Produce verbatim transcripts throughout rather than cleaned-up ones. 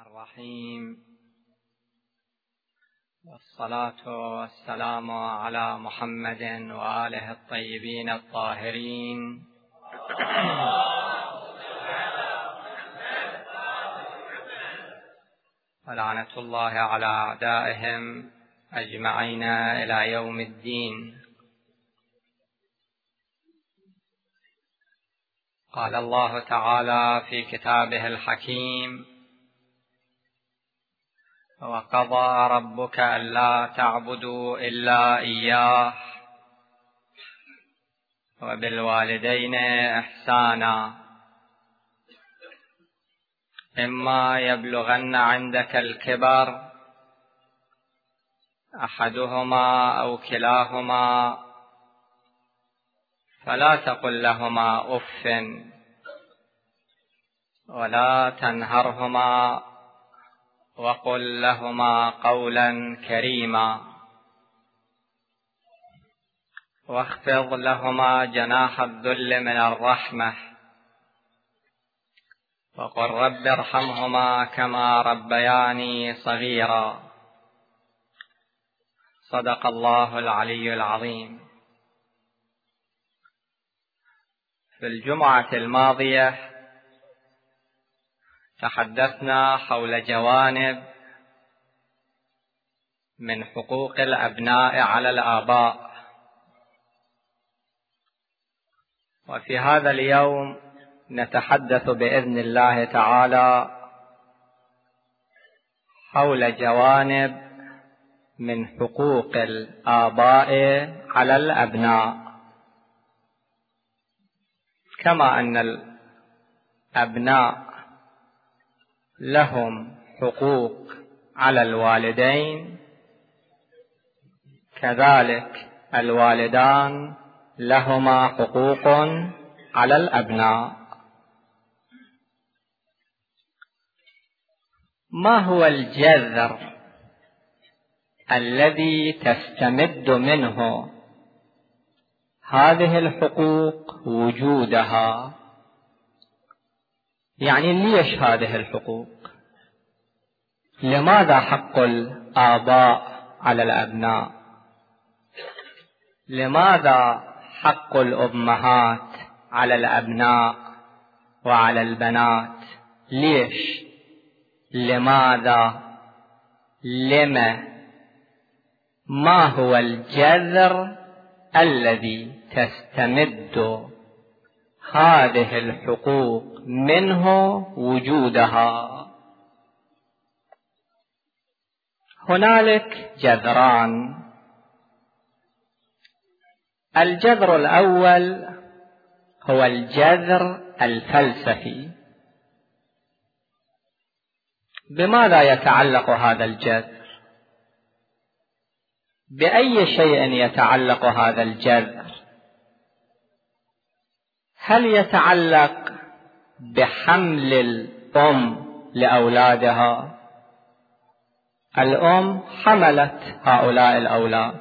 الرحيم، والصلاة والسلام على محمد وآله الطيبين الطاهرين. ولعنة الله على أعدائهم أجمعين إلى يوم الدين. قال الله تعالى في كتابه الحكيم: وقضى ربك ألا تعبدوا إلا إياه وبالوالدين إحسانا إما يبلغن عندك الكبر أحدهما أو كلاهما فلا تقل لهما أف ولا تنهرهما وقل لهما قولا كريما واخفض لهما جناح الذل من الرحمة وقل رب ارحمهما كما ربياني صغيرا. صدق الله العلي العظيم. في الجمعة الماضية تحدثنا حول جوانب من حقوق الأبناء على الآباء، وفي هذا اليوم نتحدث بإذن الله تعالى حول جوانب من حقوق الآباء على الأبناء. كما أن الأبناء لهم حقوق على الوالدين، كذلك الوالدان لهما حقوق على الأبناء. ما هو الجذر الذي تستمد منه هذه الحقوق وجودها؟ يعني ليش هذه الحقوق؟ لماذا حق الآباء على الأبناء؟ لماذا حق الأمهات على الأبناء وعلى البنات؟ ليش؟ لماذا؟ لما؟ ما هو الجذر الذي تستمد هذه الحقوق منه وجودها؟ هنالك جذران. الجذر الأول هو الجذر الفلسفي. بماذا يتعلق هذا الجذر؟ بأي شيء يتعلق هذا الجذر؟ هل يتعلق بحمل الأم لأولادها؟ الأم حملت هؤلاء الأولاد.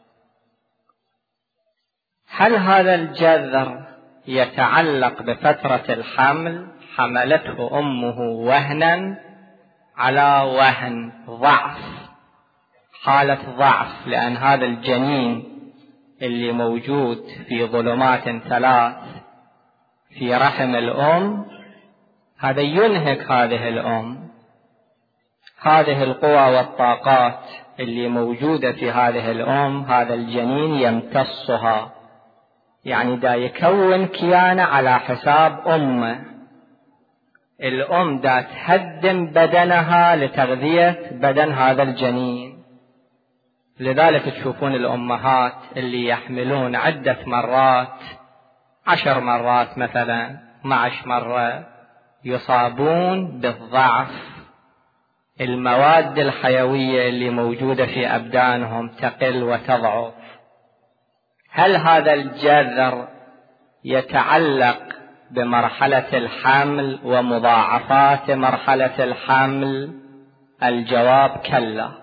هل هذا الجذر يتعلق بفترة الحمل؟ حملته أمه وهنا على وهن، ضعف، حالة ضعف، لأن هذا الجنين اللي موجود في ظلمات ثلاث في رحم الأم هذا ينهك هذه الأم. هذه القوى والطاقات اللي موجودة في هذه الأم هذا الجنين يمتصها، يعني دا يكون كيانة على حساب أمه. الأم دا تهدم بدنها لتغذية بدن هذا الجنين. لذلك تشوفون الأمهات اللي يحملون عدة مرات، عشر مرات مثلا، اثنعش مرة، يصابون بالضعف. المواد الحيوية اللي موجودة في أبدانهم تقل وتضعف. هل هذا الجذر يتعلق بمرحلة الحمل ومضاعفات مرحلة الحمل؟ الجواب كلا.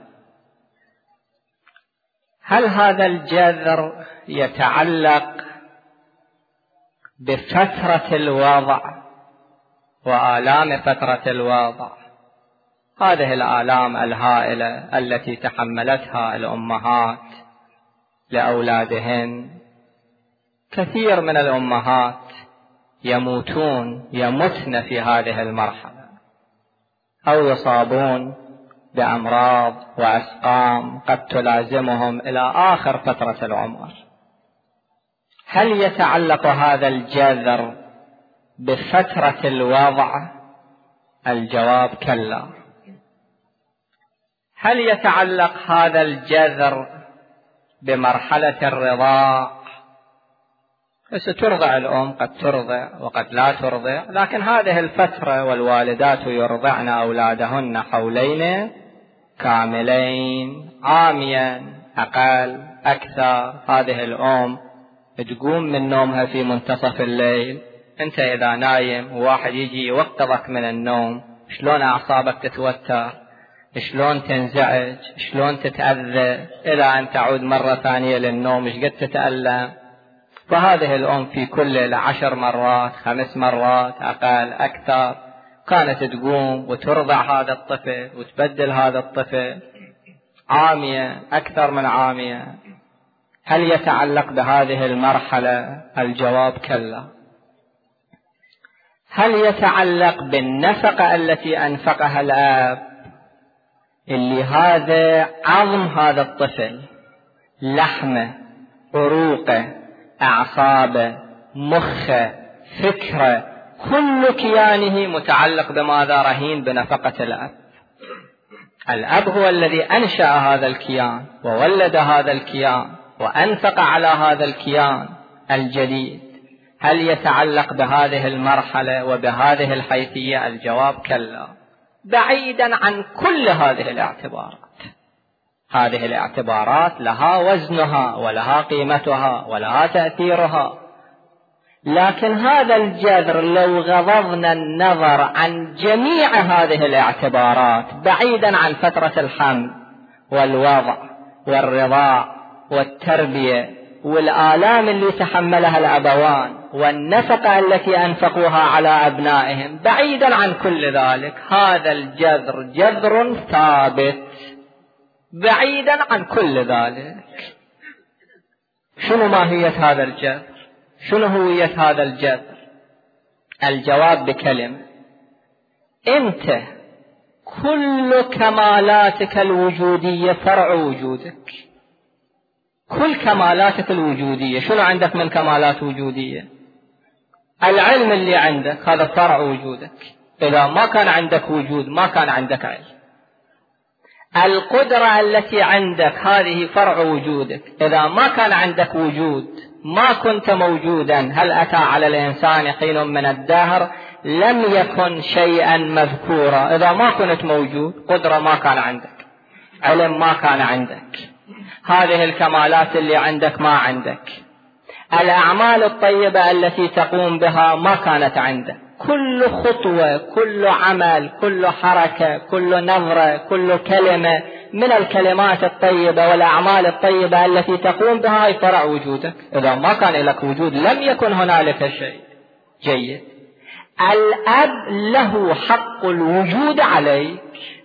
هل هذا الجذر يتعلق بفترة الوضع وآلام فترة الوضع؟ هذه الآلام الهائلة التي تحملتها الأمهات لأولادهن. كثير من الأمهات يموتون يمتن في هذه المرحلة، أو يصابون بأمراض وأسقام قد تلازمهم إلى آخر فترة العمر. هل يتعلق هذا الجذر بفترة الوضع؟ الجواب كلا. هل يتعلق هذا الجذر بمرحلة الرضاع؟ سترضع الأم، قد ترضع وقد لا ترضع، لكن هذه الفترة والوالدات يرضعن أولادهن حولين كاملين، عاميا أقل أكثر. هذه الأم تقوم من نومها في منتصف الليل، أنت إذا نايم وواحد يجي يوقظك من النوم، شلون أعصابك تتوتر، شلون تنزعج، شلون تتأذى، إلى أن تعود مرة ثانية للنوم إيش قد تتألم. فهذه الأم في كل عشر مرات خمس مرات أقل أكثر كانت تقوم وترضع هذا الطفل وتبدل هذا الطفل عامية أكثر من عامية. هل يتعلق بهذه المرحلة؟ الجواب كلا. هل يتعلق بالنفقة التي أنفقها الأب، اللي هذا عظم هذا الطفل، لحمه، عروقه، أعصابه، مخه، فكره، كل كيانه متعلق بماذا؟ رهين بنفقة الأب. الأب هو الذي أنشأ هذا الكيان وولد هذا الكيان وأنفق على هذا الكيان الجديد. هل يتعلق بهذه المرحلة وبهذه الحيثية؟ الجواب كلا. بعيدا عن كل هذه الاعتبارات. هذه الاعتبارات لها وزنها ولها قيمتها ولها تأثيرها، لكن هذا الجذر لو غضضنا النظر عن جميع هذه الاعتبارات بعيدا عن فترة الحمل والوضع والرضاع والتربية والآلام اللي تحملها الأبوان والنفقة التي أنفقوها على أبنائهم، بعيدا عن كل ذلك هذا الجذر جذر ثابت. بعيدا عن كل ذلك، شنو ماهية هذا الجذر؟ شنو هوية هذا الجذر؟ الجواب بكلمة: أنت كل كمالاتك الوجودية فرع وجودك. كل كمالاتك الوجودية، شنو عندك من كمالات وجودية؟ العلم اللي عندك هذا فرع وجودك، إذا ما كان عندك وجود ما كان عندك علم. القدرة التي عندك هذه فرع وجودك، إذا ما كان عندك وجود ما كنت موجودا. هل أتى على الإنسان حين من الدهر لم يكن شيئا مذكورا؟ إذا ما كنت موجود، قدرة ما كان عندك، علم ما كان عندك، هذه الكمالات اللي عندك ما عندك، الأعمال الطيبة التي تقوم بها ما كانت عندك. كل خطوة، كل عمل، كل حركة، كل نظرة، كل كلمة من الكلمات الطيبة والأعمال الطيبة التي تقوم بها هي فرع وجودك. إذا ما كان لك وجود لم يكن هنالك شيء. جيد. الأب له حق الوجود عليك،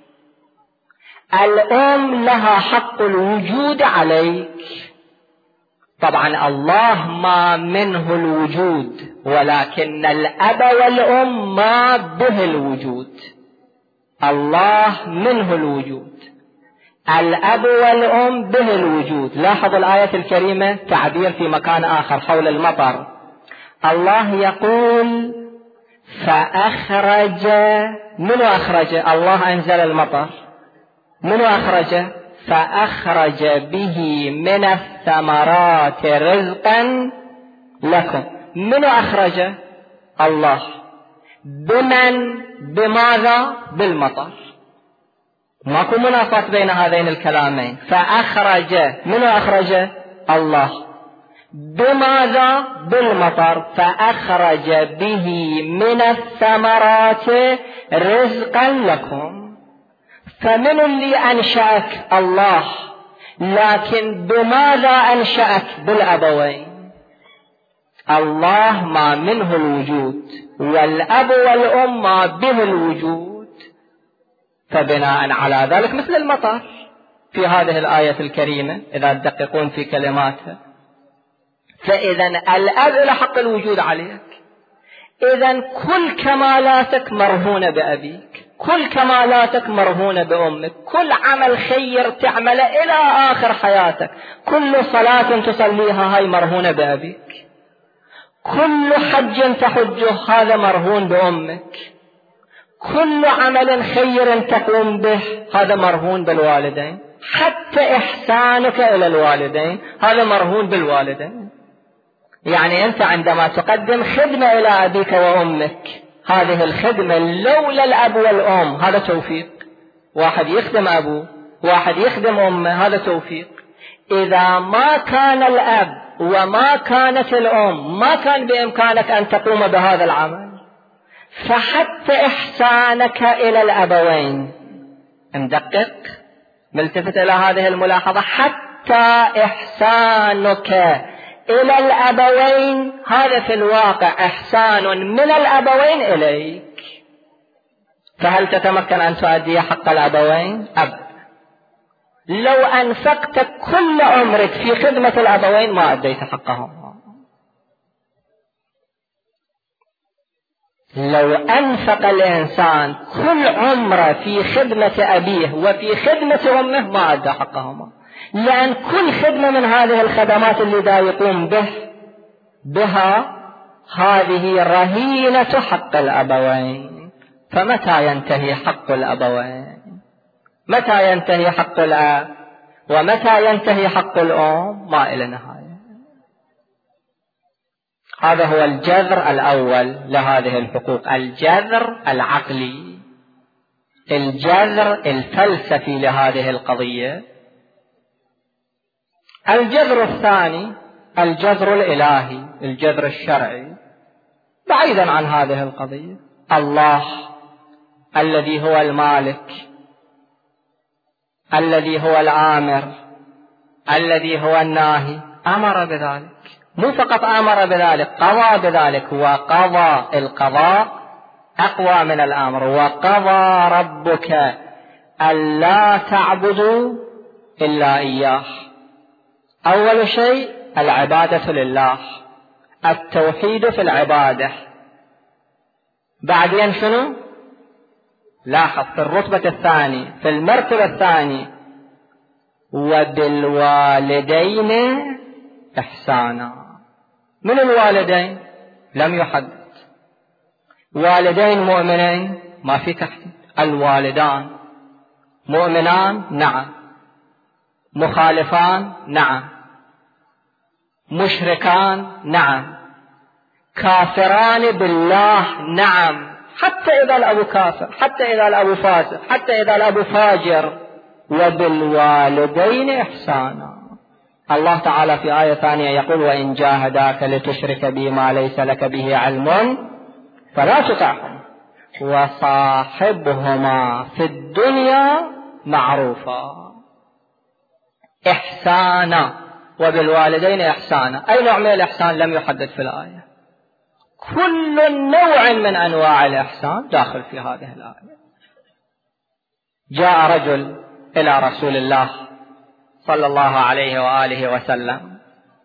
الأم لها حق الوجود عليك. طبعا الله ما منه الوجود، ولكن الأب والأم ما به الوجود. الله منه الوجود، الأب والأم به الوجود. لاحظ الآية الكريمة تعبير في مكان آخر حول المطر. الله يقول فأخرج. من أخرج؟ الله أنزل المطر. من أخرج؟ فأخرج به من الثمرات رزقا لكم. من أخرج؟ الله. بمن؟ بماذا؟ بالمطر. ماكو منافاة بين هذين الكلامين. فأخرج. من أخرج؟ الله. بماذا؟ بالمطر. فأخرج به من الثمرات رزقا لكم. فمن اللي أنشأك؟ الله. لكن بماذا أنشأك؟ بالأبوين. الله ما منه الوجود، والأب والأم ما به الوجود. فبناء على ذلك مثل المطر في هذه الآية الكريمة إذا تدققون في كلماتها، فإذا الأب له حق الوجود عليك، إذا كل كمالاتك مرهونة بأبيك، كل كمالاتك مرهونة بأمك، كل عمل خير تعمله إلى آخر حياتك، كل صلاة تصليها هاي مرهونة بأبيك، كل حج تحجه هذا مرهون بأمك، كل عمل خير تقوم به هذا مرهون بالوالدين، حتى إحسانك إلى الوالدين هذا مرهون بالوالدين. يعني أنت عندما تقدم خدمة إلى أبيك وأمك، هذه الخدمة لولا الأب والأم هذا توفيق، واحد يخدم أبوه واحد يخدم أمه هذا توفيق. إذا ما كان الأب وما كانت الأم ما كان بإمكانك أن تقوم بهذا العمل، فحتى إحسانك إلى الأبوين، ندقق ملتفت إلى هذه الملاحظة، حتى إحسانك إلى الأبوين هذا في الواقع إحسان من الأبوين إليك. فهل تتمكن أن تؤدي حق الأبوين؟ أبدا. لو أنفقت كل عمرك في خدمة الأبوين ما أديت حقهم. لو أنفق الإنسان كل عمره في خدمة أبيه وفي خدمة أمه ما أدى حقهما، لأن كل خدمة من هذه الخدمات اللي دا يقوم به بها هذه رهينة حق الأبوين. فمتى ينتهي حق الأبوين؟ متى ينتهي حق الأب؟ ومتى ينتهي حق الأم؟ ما إلى نهاية. هذا هو الجذر الأول لهذه الحقوق، الجذر العقلي، الجذر الفلسفي لهذه القضية. الجذر الثاني الجذر الإلهي، الجذر الشرعي، بعيدا عن هذه القضية. الله الذي هو المالك، الذي هو الآمر، الذي هو الناهي، أمر بذلك، مو فقط أمر بذلك، قضى بذلك، وقضى القضاء أقوى من الأمر. وقضى ربك ألا تعبدوا إلا إياه. أول شيء العبادة لله، التوحيد في العبادة. بعدين شنو؟ لاحظ في الرتبة الثانية، في المرتبة الثانية، وبالوالدين إحسانا. من الوالدين؟ لم يحدد. والدين مؤمنين ما في تحديد. الوالدان مؤمنان نعم، مخالفان نعم، مشركان نعم، كافران بالله نعم، حتى إذا الأب كافر، حتى إذا الأب فاسق، حتى إذا الأب فاجر. وبالوالدين إحسانا. الله تعالى في آية ثانية يقول: وإن جاهداك لتشرك بي ما ليس لك به علم فلا تطعهما وصاحبهما في الدنيا معروفا. إحسانا، وبالوالدين إحسانا. أي نوع من الإحسان لم يحدد في الآية. كل نوع من أنواع الإحسان داخل في هذه الآية. جاء رجل إلى رسول الله صلى الله عليه وآله وسلم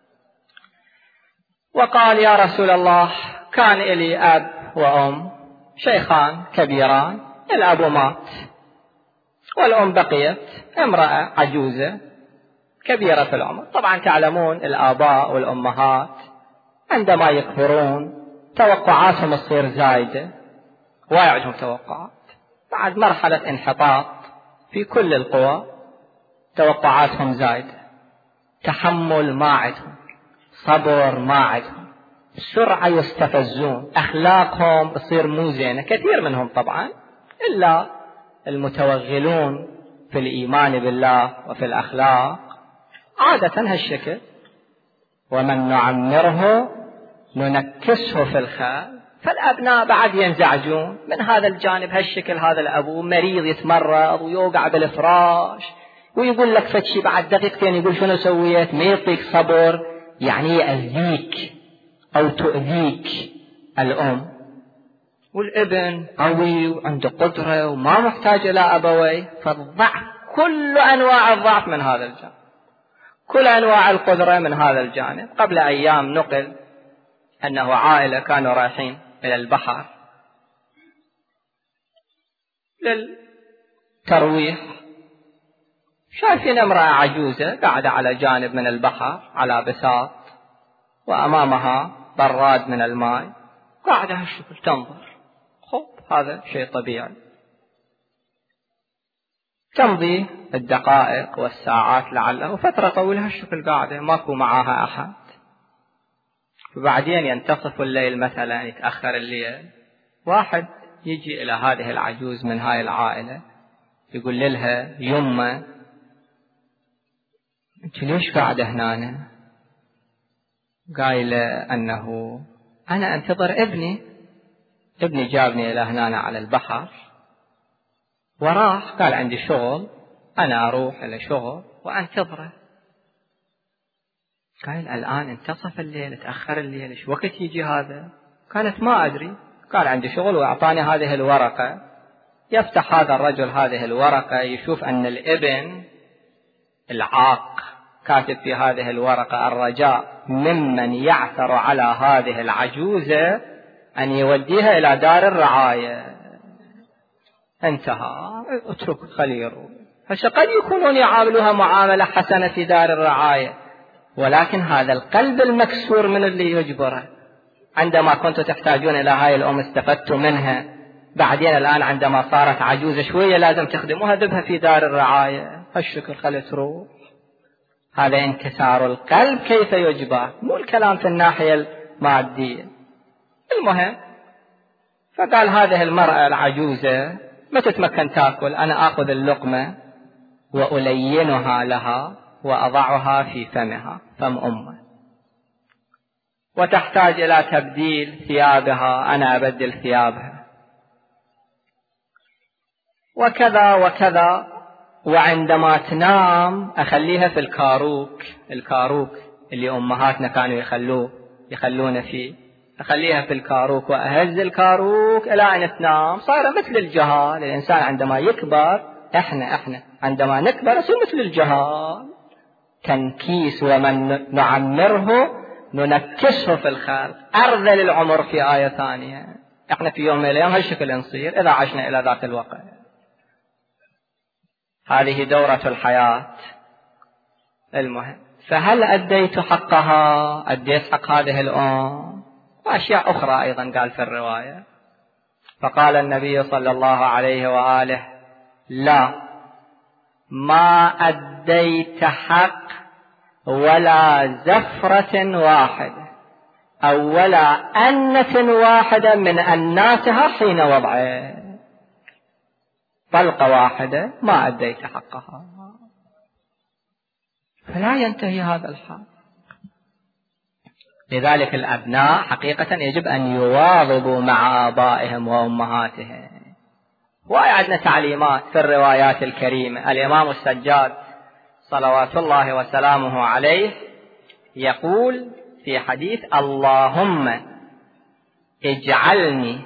وقال: يا رسول الله، كان لي أب وأم شيخان كبيران، الأب مات والأم بقيت امرأة عجوزة كبيرة في العمر. طبعا تعلمون الآباء والأمهات عندما يكبرون توقعاتهم تصير زايدة، ويعجهم توقعات بعد مرحلة انحطاط في كل القوى، توقعاتهم زايدة، تحمل ما عندهم، صبر ما عندهم، بسرعة يستفزون، أخلاقهم تصير مو زينة. كثير منهم طبعا، إلا المتوغلون في الإيمان بالله وفي الأخلاق عادة هالشكل. ومن نعمره ننكسه في الخلق. فالأبناء بعد ينزعجون من هذا الجانب هالشكل. هذا الأبو مريض يتمرض ويوقع بالفراش ويقول لك فتشي بعد دقيقتين يقول شنو سويت، ما يعطيك صبر، يعني يأذيك أو تؤذيك الأم. والابن قوي وعنده قدرة وما محتاج إلى أبويه، فالضعف كل أنواع الضعف من هذا الجانب، كل أنواع القدرة من هذا الجانب. قبل أيام نقل أنه عائلة كانوا رايحين إلى البحر للترويح، شايفين امرأة عجوزة قاعدة على جانب من البحر على بساط، وأمامها براد من الماء، قاعدة هالشكل تنظر. خب هذا شيء طبيعي. تمضي الدقائق والساعات لعله فترة طويلة هالشكل قاعدة ماكو معها أحد. وبعدين ينتصف الليل مثلا، يتأخر الليل، واحد يجي إلى هذه العجوز من هاي العائلة يقول لها يمه أنت ليش قاعدة هنا؟ قايلة أنه أنا أنتظر ابني، ابني جابني إلى هنا على البحر وراح، قال عندي شغل أنا أروح إلى شغل وأنتظره. قال الآن انتصف الليل، تأخر الليل، إيش وقت يجي هذا؟ قالت ما أدري، قال عندي شغل وأعطاني هذه الورقة. يفتح هذا الرجل هذه الورقة، يشوف أن الابن العاق كاتب في هذه الورقة الرجاء ممن يعثر على هذه العجوزة أن يوديها إلى دار الرعاية. انتهى، اترك خليه. قد يكونون يعاملوها معاملة حسنة في دار الرعاية، ولكن هذا القلب المكسور من اللي يجبره. عندما كنتوا تحتاجون إلى هاي الأم استفدتوا منها، بعدين الآن عندما صارت عجوزة شوية لازم تخدموها، ذبها في دار الرعاية. هالشكل خلت تروح. هذا انكسار القلب كيف يجبر، مو الكلام في الناحية المادية. المهم، فقال هذه المرأة العجوزة ما تتمكن تأكل، أنا أخذ اللقمة وألينها لها وأضعها في فمها، فم أمه، وتحتاج إلى تبديل ثيابها، أنا أبدل ثيابها، وكذا وكذا. وعندما تنام أخليها في الكاروك، الكاروك اللي أمهاتنا كانوا يخلوه يخلون فيه، أخليها في الكاروك وأهز الكاروك إلى أن تنام. صار مثل الجهال. الإنسان عندما يكبر، إحنا إحنا عندما نكبر يصير مثل الجهال. تنكيس، ومن نعمره ننكسه في الخلق. أرذل العمر في آية ثانية. إحنا في يوم من الأيام هالشكل نصير إذا عشنا إلى ذات الوقت. هذه دورة الحياة. المهم، فهل أديت حقها؟ أديت حق هذه الأم؟ وأشياء أخرى أيضا قال في الرواية. فقال النبي صلى الله عليه وآله: لا، ما أديت حق ولا زفرة واحدة أو ولا أنة واحدة من أناتها حين وضعه، طلقة واحدة ما أديت حقها. فلا ينتهي هذا الحال. لذلك الأبناء حقيقة يجب أن يواظبوا مع آبائهم وأمهاتهم. وعندنا تعليمات في الروايات الكريمة. الإمام السجاد صلوات الله وسلامه عليه يقول في حديث: اللهم اجعلني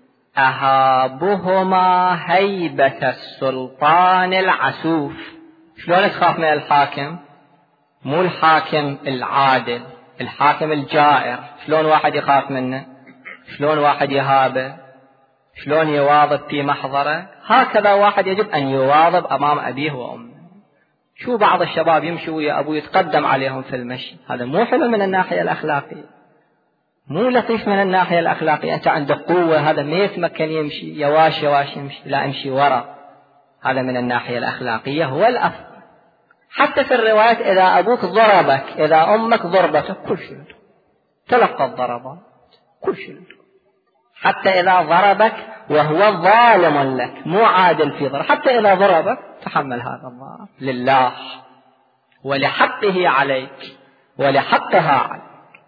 أهابهما هيبة السلطان العسوف. شلون تخاف من الحاكم؟ مو الحاكم العادل، الحاكم الجائر. شلون واحد يخاف منه؟ شلون واحد يهابه؟ شلون يواظب في محضره؟ هكذا واحد يجب أن يواظب أمام أبيه وأمه. شو بعض الشباب يمشوا ويا أبوه يتقدم عليهم في المشي، هذا مو حلو من الناحية الأخلاقية، مو لطيف من الناحية الأخلاقية. أنت عندك قوة، هذا ما يتمكن يمشي، يواش يواش يمشي، لا امشي وراء. هذا من الناحية الأخلاقية هو الأفضل. حتى في الروايات إذا أبوك ضربك، إذا أمك ضربتك، كل شيء تلقى الضربات، كل شيء. حتى إذا ضربك وهو ظالم لك، مو عادل في ضرب، حتى إذا ضربك تحمل هذا الضرب لله ولحقه عليك ولحقها عليك.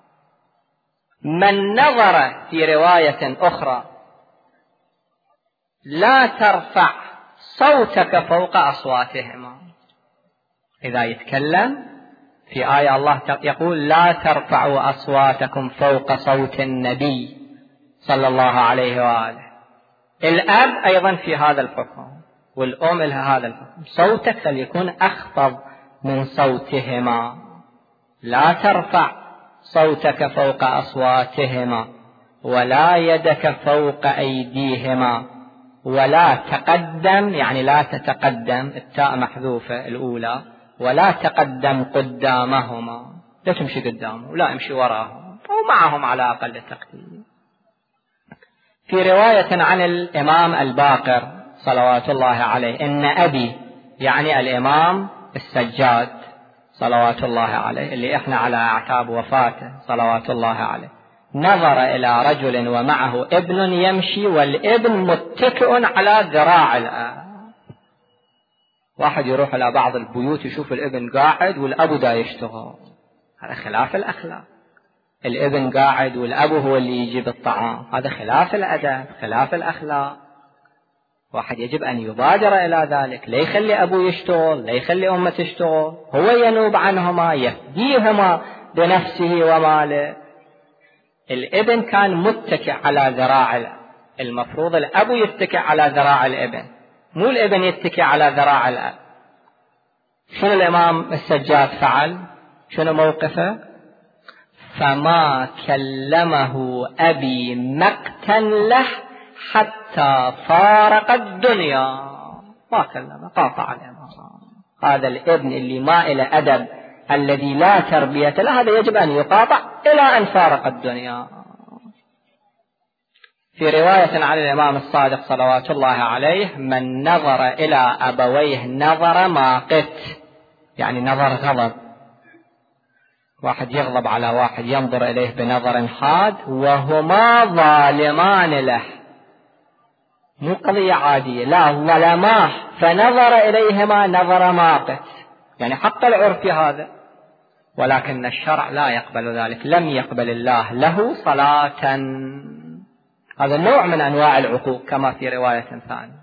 من نظر في رواية أخرى: لا ترفع صوتك فوق أصواتهما. إذا يتكلم في آية الله يقول: لا ترفعوا أصواتكم فوق صوت النبي صلى الله عليه وآله. الأب أيضا في هذا الحكم والأم لها هذا الحكم. صوتك فليكون أخفض من صوتهما، لا ترفع صوتك فوق أصواتهما، ولا يدك فوق أيديهما، ولا تقدم، يعني لا تتقدم، التاء محذوفة الأولى، ولا تقدم قدامهما، لا تمشي قدامه ولا امشي وراهم أو معهم على أقل تقدير. في رواية عن الإمام الباقر صلوات الله عليه إن أبي، يعني الإمام السجاد صلوات الله عليه اللي إحنا على أعتاب وفاته صلوات الله عليه، نظر إلى رجل ومعه ابن يمشي والابن متكئ على ذراع الأب. واحد يروح إلى بعض البيوت يشوف الابن قاعد والأب دا يشتغل، هذا خلاف الأخلاق. الابن قاعد والأب هو اللي يجيب الطعام، هذا خلاف الأدب، خلاف الأخلاق. واحد يجب أن يبادر إلى ذلك، لا يخلي أبوه يشتغل، لا يخلي أمه تشتغل، هو ينوب عنهما، يفديهما بنفسه وماله. الابن كان متكئ على ذراع، المفروض الأب يتكئ على ذراع الابن، مو الابن يتكئ على ذراع الأب. شنو الإمام السجاد فعل؟ شنو موقفه؟ فما كلمه أبي مقتا له حتى فارق الدنيا، ما كلمه، قاطع الإمام. هذا الابن اللي ما إلى أدب، الذي لا تربية له، هذا يجب أن يقاطع إلى أن فارق الدنيا. في رواية عن الإمام الصادق صلوات الله عليه من نظر إلى أبويه نظر ماقت، يعني نظر غضب. واحد يغضب على واحد ينظر إليه بنظر حاد وهما ظالمان له، مو قضية عادية، لا ظلماه فنظر إليهما نظر ماقت، يعني حق العرف هذا، ولكن الشرع لا يقبل ذلك. لم يقبل الله له صلاة، هذا نوع من أنواع العقوق كما في رواية ثانية.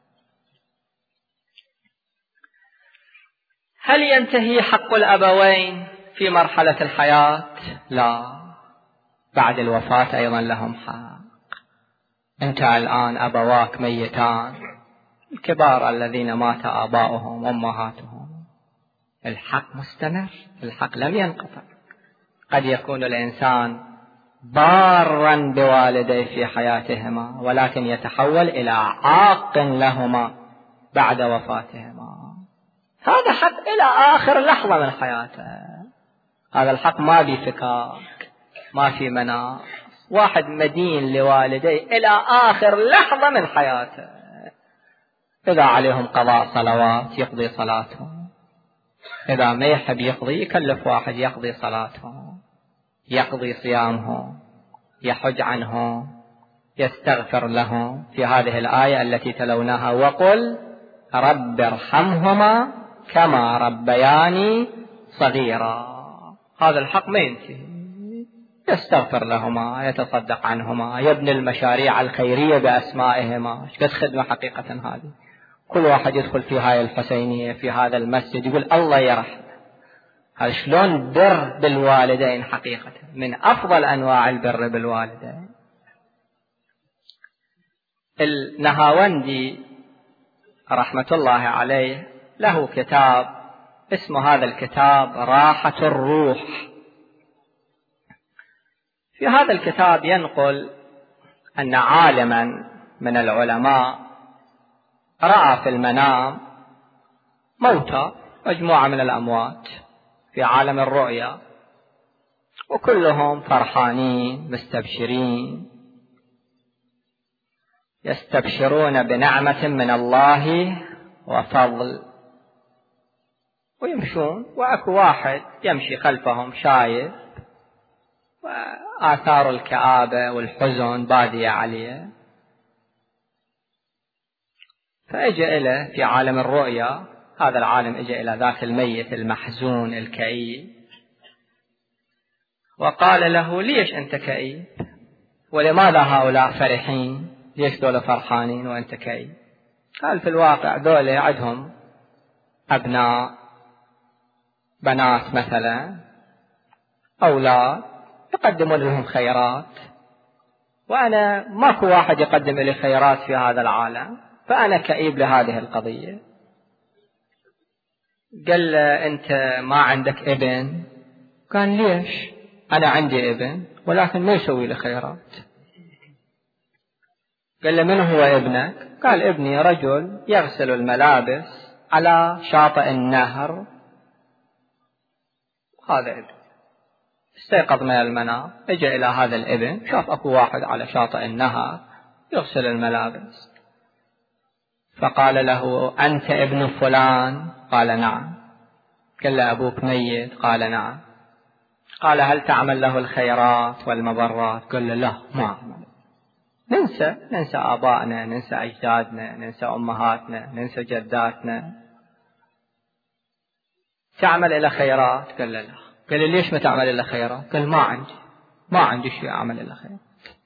هل ينتهي حق الأبوين في مرحلة الحياة؟ لا، بعد الوفاة أيضا لهم حق. أنت الآن أبواك ميتان، الكبار الذين مات آباؤهم وأمهاتهم، الحق مستمر، الحق لم ينقطع. قد يكون الإنسان بارا بوالديه في حياتهما، ولكن يتحول إلى عاق لهما بعد وفاتهما، هذا حق إلى آخر لحظة من حياته. هذا الحق ما في فكاك، ما في مناص. واحد مدين لوالديه إلى آخر لحظة من حياته، إذا عليهم قضاء صلوات يقضي صلاتهم، إذا ما يحب يقضي يكلف واحد يقضي صلاتهم، يقضي صيامهم، يحج عنهم، يستغفر لهم. في هذه الآية التي تلوناها وقل رب ارحمهما كما ربياني صغيرا، هذا الحق ما ينتهي. يستغفر لهما، يتصدق عنهما، يبني المشاريع الخيرية بأسمائهما. ايش قد خدمة حقيقة هذه. كل واحد يدخل في هاي الحسينية في هذا المسجد يقول الله يرحم. هذا شلون بر بالوالدين حقيقة، من أفضل أنواع البر بالوالدين. النهاوندي رحمة الله عليه له كتاب اسم هذا الكتاب راحة الروح. في هذا الكتاب ينقل أن عالما من العلماء رأى في المنام موتى، مجموعة من الأموات في عالم الرؤيا، وكلهم فرحانين مستبشرين، يستبشرون بنعمة من الله وفضل، ويمشون، وأكو واحد يمشي خلفهم شايف وآثار الكآبة والحزن بادية عليه. فأجى إليه في عالم الرؤيا، هذا العالم أجى إلى ذاك الميت المحزون الكئيب وقال له ليش أنت كئيب؟ ولماذا هؤلاء فرحين؟ ليش دول فرحانين وأنت كئيب؟ قال في الواقع دول عندهم أبناء بنات مثلا، أولاد، يقدمون لهم خيرات وأنا ماكو واحد يقدم لي خيرات في هذا العالم، فأنا كئيب لهذه القضية. قال له أنت ما عندك ابن؟ قال ليش؟ أنا عندي ابن ولكن ما يسوي لي خيرات. قال له من هو ابنك؟ قال ابني رجل يغسل الملابس على شاطئ النهر، هذا ابن. استيقظ من المنام، اجى إلى هذا الابن، شاف أكو واحد على شاطئ النهر يغسل الملابس، فقال له أنت ابن فلان؟ قال نعم. قال له أبوك ميت؟ قال نعم. قال هل تعمل له الخيرات والمبرات؟ قال له لا ما أعمل. ننسى ننسى آبائنا، ننسى أجدادنا، ننسى أمهاتنا، ننسى جداتنا. تعمل إلى خيرات؟ قال له لا. قال له ليش ما تعمل إلى خيرات؟ قال ما عندي ما عندي شيء أعمل إلى خيرات.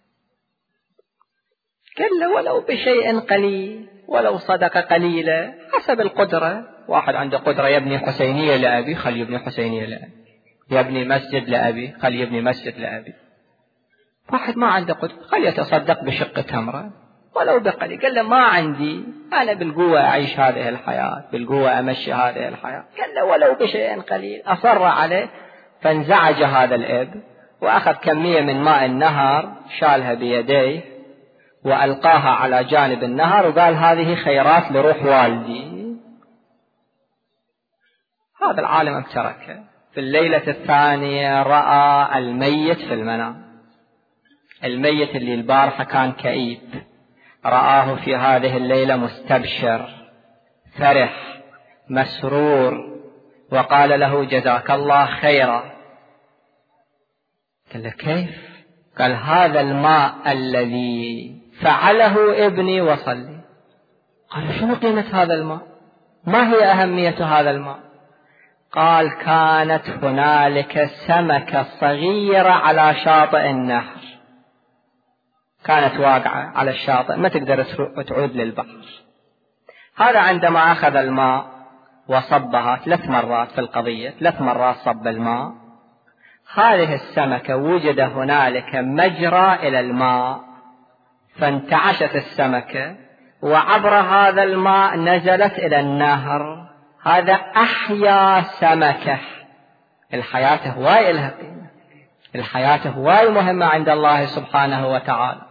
قال له ولو بشيء قليل، ولو صدقة قليلة حسب القدرة. واحد عنده قدرة يبني حسينية لأبي، خل يبني حسينية لأبي. يبني مسجد لأبي، خل يبني مسجد لأبي. واحد ما عنده قدرة، خل يتصدق بشق تمرة ولو بقليل. قال له ما عندي، أنا بالقوة أعيش هذه الحياة، بالقوة أمشي هذه الحياة. قال له ولو بشيء قليل. أصر عليه، فانزعج هذا الإب وأخذ كمية من ماء النهر، شالها بيديه وألقاها على جانب النهر وقال هذه خيرات لروح والدي. هذا العالم امتركه. في الليلة الثانية رأى الميت في المنام، الميت اللي البارحة كان كئيب، رآه في هذه الليلة مستبشر فرح مسرور، وقال له جزاك الله خيرا. قال له كيف؟ قال هذا الماء الذي فعله ابني وصلي. قال شنو قيمة هذا الماء؟ ما هي أهمية هذا الماء؟ قال كانت هنالك سمكة صغيرة على شاطئ النهر، كانت واقعة على الشاطئ ما تقدر تعود للبحر. هذا عندما أخذ الماء وصبها ثلاث مرات في القضية، ثلاث مرات صب الماء، هذه السمكة وجد هنالك مجرى إلى الماء، فانتعشت السمكة وعبر هذا الماء نزلت إلى النهر. هذا أحيا سمكة. الحياة هواي لها قيمة، الحياة هواي مهمة عند الله سبحانه وتعالى.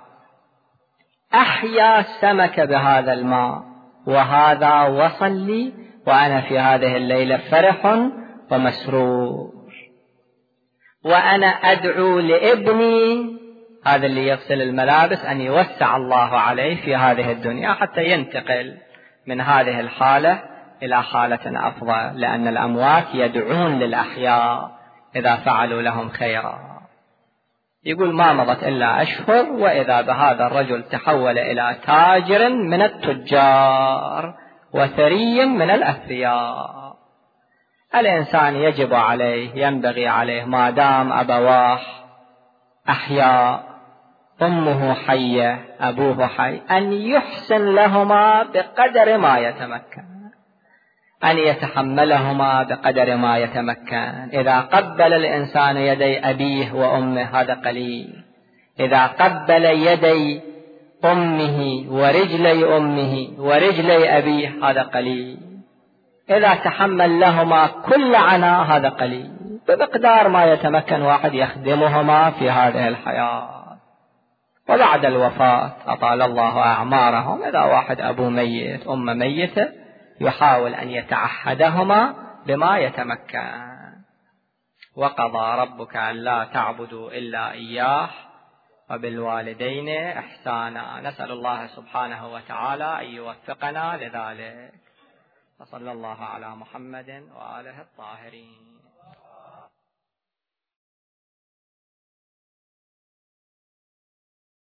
أحيا سمكة بهذا الماء، وهذا وصل لي وأنا في هذه الليلة فرح ومسرور. وأنا أدعو لابني هذا اللي يغسل الملابس أن يوسع الله عليه في هذه الدنيا حتى ينتقل من هذه الحالة إلى حالة أفضل، لأن الأموات يدعون للأحياء إذا فعلوا لهم خيرا. يقول ما مضت إلا أشهر وإذا بهذا الرجل تحول إلى تاجر من التجار وثري من الأثرياء. الإنسان يجب عليه، ينبغي عليه ما دام أبواه أحياء، أمه حية أبوه حي، أن يحسن لهما بقدر ما يتمكن، أن يتحملهما بقدر ما يتمكن. إذا قبل الإنسان يدي أبيه وأمه هذا قليل، إذا قبل يدي أمه ورجلي أمه ورجلي أبيه هذا قليل، إذا تحمل لهما كل عناء هذا قليل، بمقدار ما يتمكن واحد يخدمهما في هذه الحياة. وبعد الوفاة أطال الله أعمارهم، إذا واحد أبو ميت أم ميتة يحاول أن يتعهدهما بما يتمكن. وقضى ربك ألا تعبدوا إلا إياه وبالوالدين إحسانا. نسأل الله سبحانه وتعالى أن يوفقنا لذلك. وصلى الله على محمد وآله الطاهرين.